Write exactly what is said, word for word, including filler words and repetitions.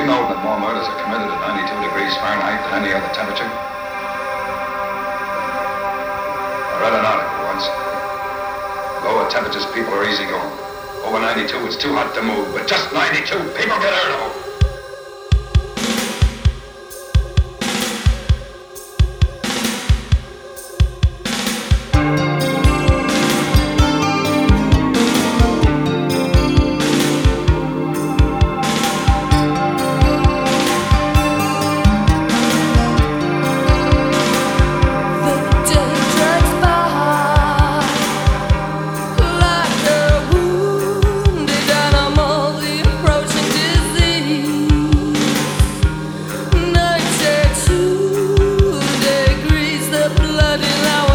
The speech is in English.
know that more murders are committed at ninety-two degrees Fahrenheit than any other temperature? I read an article once. Lower temperatures, people are easygoing. Over ninety-two, it's too hot to move, but just ninety-two, people get irritable.